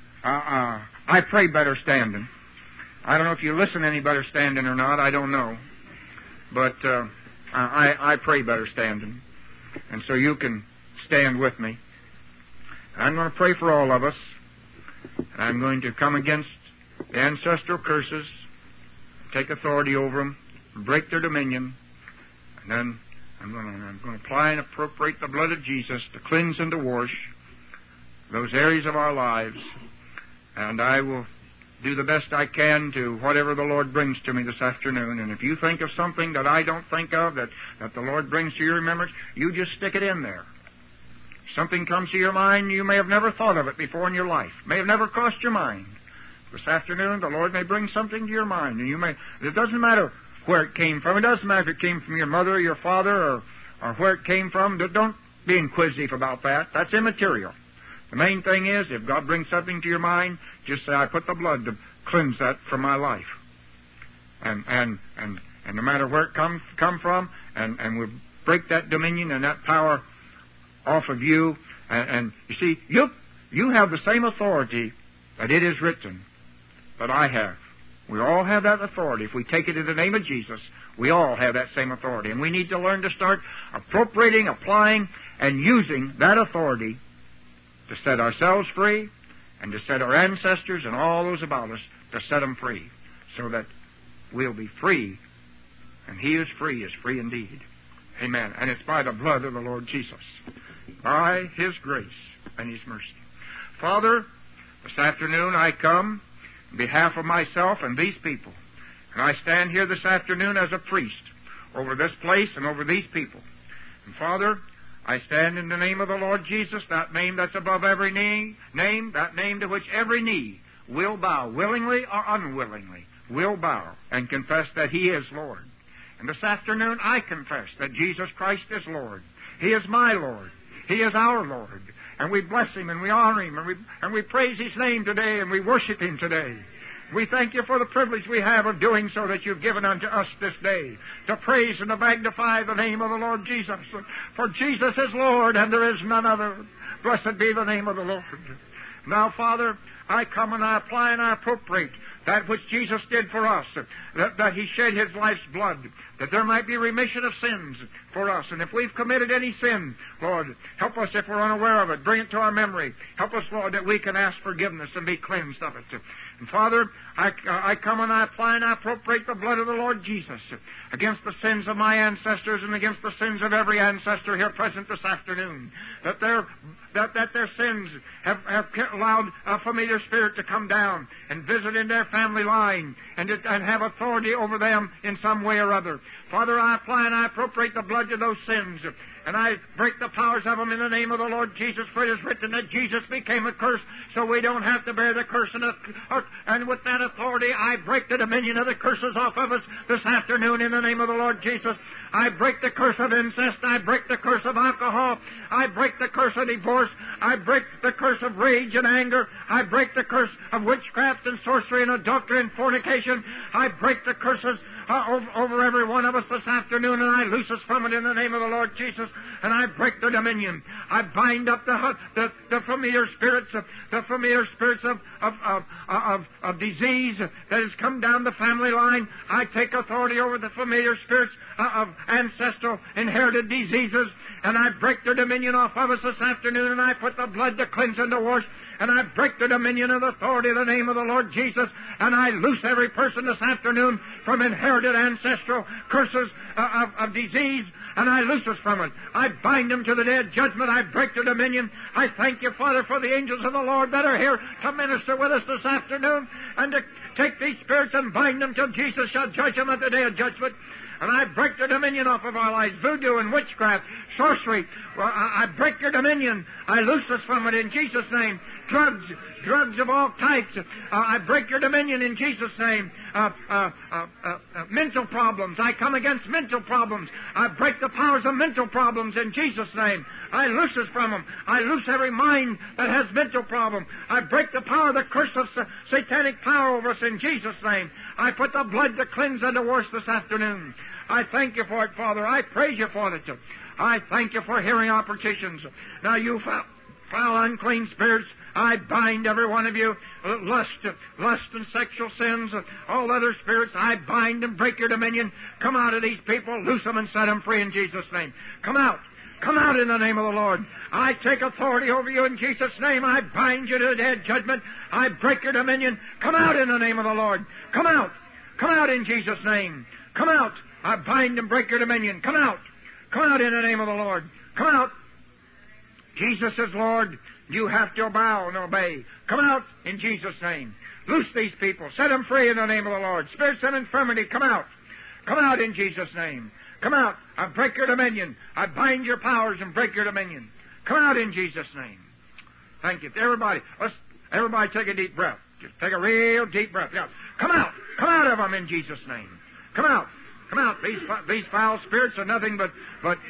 I pray better standing. I don't know if you listen any better standing or not. I don't know. But I pray better standing. And so you can stand with me. I'm going to pray for all of us. And I'm going to come against the ancestral curses, take authority over them, break their dominion. And then I'm going to apply and appropriate the blood of Jesus to cleanse and to wash those areas of our lives. And I will do the best I can to whatever the Lord brings to me this afternoon. And if you think of something that I don't think of, that the Lord brings to your remembrance, you just stick it in there. Something comes to your mind, you may have never thought of it before in your life, may have never crossed your mind. This afternoon, the Lord may bring something to your mind, and you may. It doesn't matter where it came from. It doesn't matter if it came from your mother or your father or where it came from. Don't be inquisitive about that. That's immaterial. The main thing is, if God brings something to your mind, just say, I put the blood to cleanse that from my life. And no matter where it come from, and we'll break that dominion and that power off of you. And you see, you have the same authority that it is written that I have. We all have that authority. If we take it in the name of Jesus, we all have that same authority. And we need to learn to start appropriating, applying, and using that authority to set ourselves free and to set our ancestors and all those about us to set them free, so that we'll be free. And he is free indeed. Amen. And it's by the blood of the Lord Jesus, by His grace and His mercy. Father, this afternoon I come on behalf of myself and these people. And I stand here this afternoon as a priest over this place and over these people. And Father, I stand in the name of the Lord Jesus, that name that's above every name, that name to which every knee will bow, willingly or unwillingly, will bow and confess that He is Lord. And this afternoon I confess that Jesus Christ is Lord. He is my Lord. He is our Lord. And we bless Him and we honor Him and we praise His name today and we worship Him today. We thank You for the privilege we have of doing so that You've given unto us this day, to praise and to magnify the name of the Lord Jesus. For Jesus is Lord and there is none other. Blessed be the name of the Lord. Now, Father, I come and I apply and I appropriate that which Jesus did for us, that He shed His life's blood, that there might be remission of sins for us. And if we've committed any sin, Lord, help us if we're unaware of it. Bring it to our memory. Help us, Lord, that we can ask forgiveness and be cleansed of it. And Father, I come and I apply and I appropriate the blood of the Lord Jesus against the sins of my ancestors and against the sins of every ancestor here present this afternoon. That their sins have allowed a familiar spirit to come down and visit in their family line and have authority over them in some way or other. Father, I apply and I appropriate the blood to those sins. And I break the powers of them in the name of the Lord Jesus, for it is written that Jesus became a curse, so we don't have to bear the curse. And with that authority, I break the dominion of the curses off of us this afternoon in the name of the Lord Jesus. I break the curse of incest. I break the curse of alcohol. I break the curse of divorce. I break the curse of rage and anger. I break the curse of witchcraft and sorcery and adultery and fornication. I break the curses over every one of us this afternoon, and I loose us from it in the name of the Lord Jesus, and I break their dominion. I bind up the familiar spirits, of disease that has come down the family line. I take authority over the familiar spirits of ancestral inherited diseases, and I break their dominion off of us this afternoon, and I put the blood to cleanse and to wash, and I break the dominion and authority in the name of the Lord Jesus, and I loose every person this afternoon from inherited ancestral curses of disease, and I loose us from it. I bind them to the day of judgment. I break their dominion. I thank You, Father, for the angels of the Lord that are here to minister with us this afternoon and take these spirits and bind them till Jesus shall judge them at the day of judgment. And I break their dominion off of our lives. Voodoo and witchcraft, sorcery. Well, I break their dominion. I loose us from it in Jesus' name. Drugs of all types. I break your dominion in Jesus' name. Mental problems. I come against mental problems. I break the powers of mental problems in Jesus' name. I loose us from them. I loose every mind that has mental problem. I break the power, the curse of satanic power over us in Jesus' name. I put the blood to cleanse and to wash this afternoon. I thank you for it, Father. I praise you for it. I thank you for hearing our petitions. Now, you foul, unclean spirits, I bind every one of you. Lust and sexual sins, all other spirits, I bind and break your dominion. Come out of these people, loose them and set them free in Jesus' name. Come out. Come out in the name of the Lord. I take authority over you in Jesus' name. I bind you to the day of judgment. I break your dominion. Come out in the name of the Lord. Come out. Come out in Jesus' name. Come out. I bind and break your dominion. Come out. Come out in the name of the Lord. Come out. Jesus is Lord. You have to bow and obey. Come out in Jesus' name. Loose these people. Set them free in the name of the Lord. Spirits of infirmity, come out. Come out in Jesus' name. Come out. I break your dominion. I bind your powers and break your dominion. Come out in Jesus' name. Thank you. Everybody take a deep breath. Just take a real deep breath. Yeah. Come out. Come out of them in Jesus' name. Come out. Come out. These foul spirits are nothing but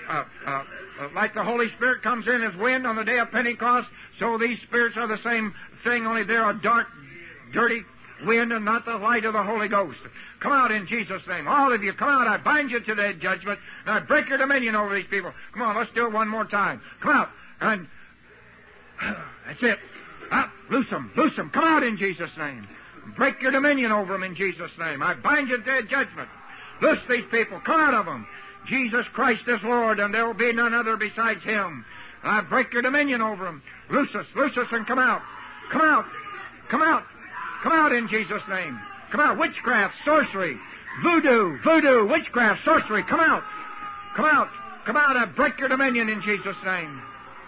like the Holy Spirit comes in as wind on the day of Pentecost, so these spirits are the same thing, only they're a dark, dirty wind and not the light of the Holy Ghost. Come out in Jesus' name. All of you, come out. I bind you to that judgment, and I break your dominion over these people. Come on, let's do it one more time. Come out. And that's it. Up, loose them. Loose them. Come out in Jesus' name. Break your dominion over them in Jesus' name. I bind you to that judgment. Loose these people. Come out of them. Jesus Christ is Lord, and there will be none other besides Him. I break your dominion over them. Loose us, and come out. Come out. Come out. Come out in Jesus' name. Come out. Witchcraft, sorcery, voodoo, witchcraft, sorcery. Come out. Come out. Come out. I break your dominion in Jesus' name.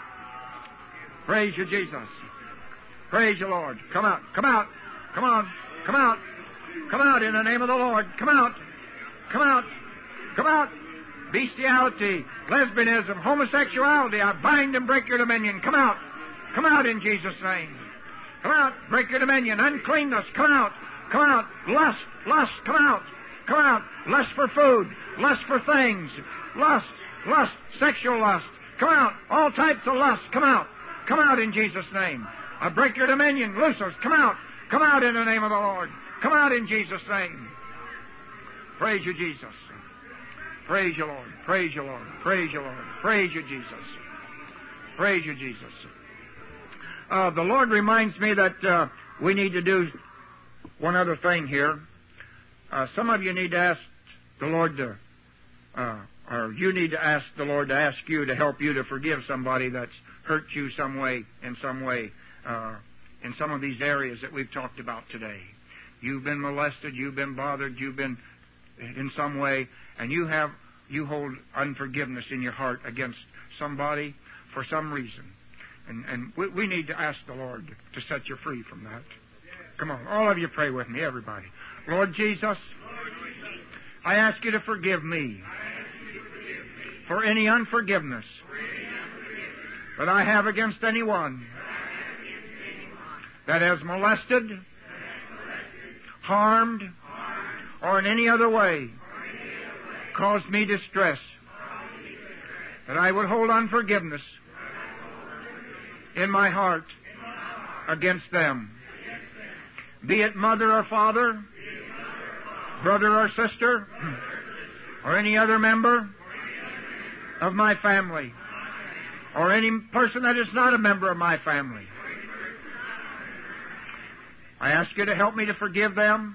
Praise you, Jesus. Praise you, Lord. Come out. Come out. Come on. Come out. Come out in the name of the Lord. Come out. Come out. Come out. Bestiality, lesbianism, homosexuality, I bind and break your dominion. Come out. Come out in Jesus' name. Come out. Break your dominion. Uncleanness, come out. Come out. Lust, come out. Come out. Lust for food, lust for things, lust, sexual lust. Come out. All types of lust, come out. Come out in Jesus' name. I break your dominion. Loose us. Come out. Come out in the name of the Lord. Come out in Jesus' name. Praise you, Jesus. Praise you, Lord. Praise you, Lord. Praise you, Lord. Praise you, Jesus. Praise you, Jesus. The Lord reminds me that we need to do one other thing here. Some of you need to ask the Lord to, or you need to ask the Lord to ask you to help you to forgive somebody that's hurt you some way, in some of these areas that we've talked about today. You've been molested, you've been bothered, you've been in some way, and you hold unforgiveness in your heart against somebody for some reason. And we need to ask the Lord to set you free from that. Come on, all of you pray with me, everybody. Lord Jesus, I ask you to forgive me for any unforgiveness that I have against anyone that has molested, harmed, or in any other way caused me distress, that I would hold unforgiveness in my heart against them, be it mother or father, brother or sister, or any other member of my family, or any person that is not a member of my family. I ask you to help me to forgive them,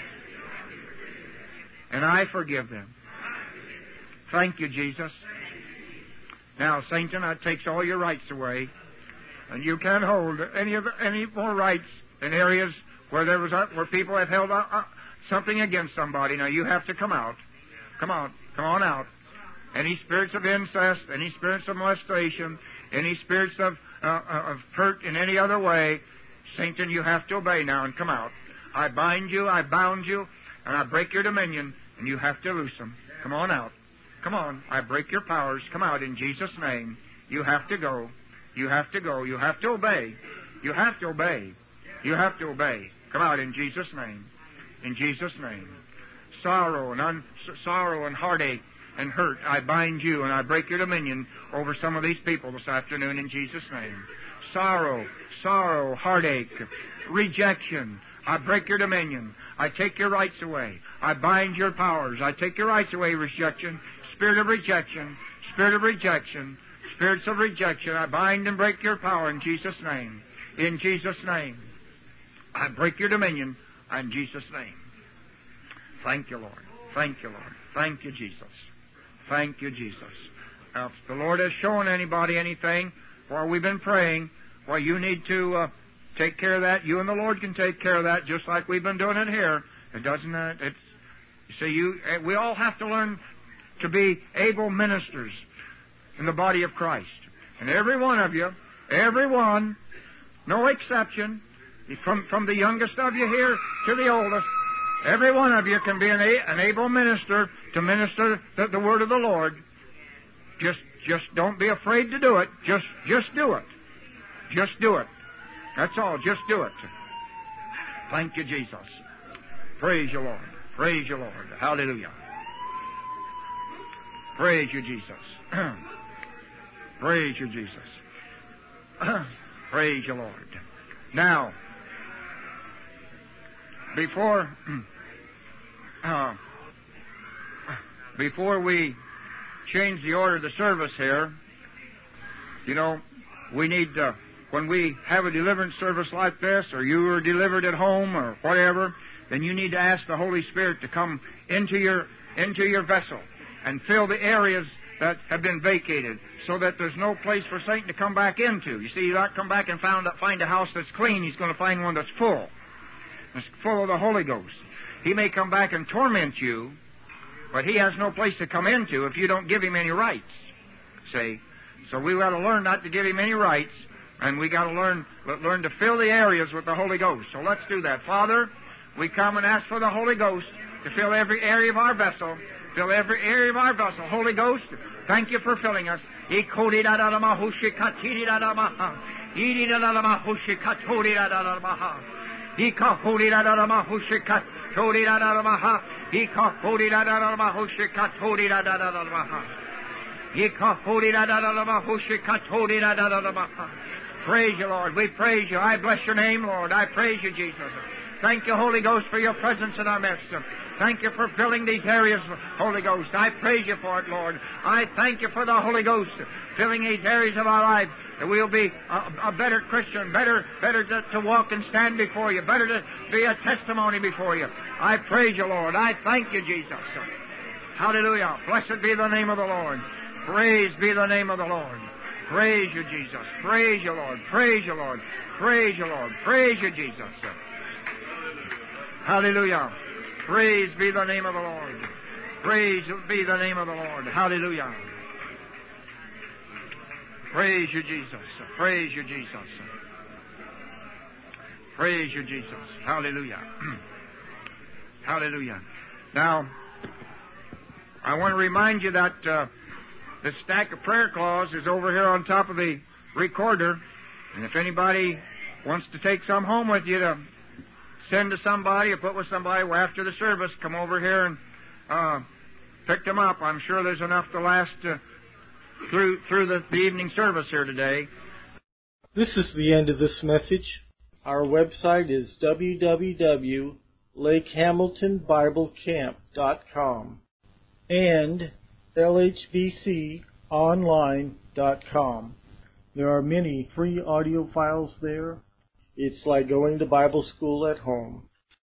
and I forgive them. Thank you, Jesus. Now, Satan, that takes all your rights away, and you can't hold any more rights in areas where people have held something against somebody. Now, you have to come out. Come on out. Any spirits of incest, any spirits of molestation, any spirits of hurt in any other way, Satan, you have to obey now and come out. I bind you, I bound you, and I break your dominion, and you have to loose them. Come on out. Come on. I break your powers. Come out in Jesus' name. You have to go. You have to go. You have to obey. You have to obey. You have to obey. Come out in Jesus' name. In Jesus' name. Sorrow and heartache and hurt, I bind you and I break your dominion over some of these people this afternoon in Jesus' name. Sorrow, heartache, rejection, I break your dominion. I take your rights away. I bind your powers. I take your rights away, rejection. Spirit of rejection, spirit of rejection, spirits of rejection, I bind and break your power in Jesus' name. In Jesus' name. I break your dominion in Jesus' name. Thank you, Lord. Thank you, Lord. Thank you, Jesus. Thank you, Jesus. Now, if the Lord has shown anybody anything while we've been praying, well, you need to take care of that. You and the Lord can take care of that just like we've been doing it here. It doesn't, we all have to learn to be able ministers in the body of Christ. And every one of you, every one, no exception, from the youngest of you here to the oldest, every one of you can be an able minister to minister the word of the Lord. Just don't be afraid to do it. Just do it. Just do it. That's all. Just do it. Thank you, Jesus. Praise you, Lord. Praise you, Lord. Hallelujah. Praise you, Jesus. Praise you, Jesus. Praise you, Lord. Now, before we change the order of the service here, you know, we need when we have a deliverance service like this, or you are delivered at home or whatever, then you need to ask the Holy Spirit to come into your vessel and fill the areas that have been vacated, so that there's no place for Satan to come back into. You see, you not come back and find a house that's clean. He's going to find one that's full. It's full of the Holy Ghost. He may come back and torment you, but he has no place to come into if you don't give him any rights. See? So we've got to learn not to give him any rights, and we got to learn to fill the areas with the Holy Ghost. So let's do that. Father, we come and ask for the Holy Ghost to fill every area of our vessel. Fill every area of our vessel. Holy Ghost, thank you for filling us. Praise you, Lord. We praise you. I bless your name, Lord. I praise you, Jesus. Thank you, Holy Ghost, for your presence in our midst. Thank you for filling these areas, Holy Ghost. I praise you for it, Lord. I thank you for the Holy Ghost filling these areas of our life, that we'll be a better Christian, better to walk and stand before you, better to be a testimony before you. I praise you, Lord. I thank you, Jesus. Hallelujah. Blessed be the name of the Lord. Praise be the name of the Lord. Praise you, Jesus. Praise you, Lord. Praise you, Lord. Praise you, Lord. Praise you, Jesus. Hallelujah. Praise be the name of the Lord. Praise be the name of the Lord. Hallelujah. Praise you, Jesus. Praise you, Jesus. Praise you, Jesus. Hallelujah. Hallelujah. Now, I want to remind you that the stack of prayer claws is over here on top of the recorder. And if anybody wants to take some home with you to send to somebody or put with somebody, well, after the service, come over here and pick them up. I'm sure there's enough to last through the evening service here today. This is the end of this message. Our website is www.lakehamiltonbiblecamp.com and lhbconline.com. There are many free audio files there. It's like going to Bible school at home.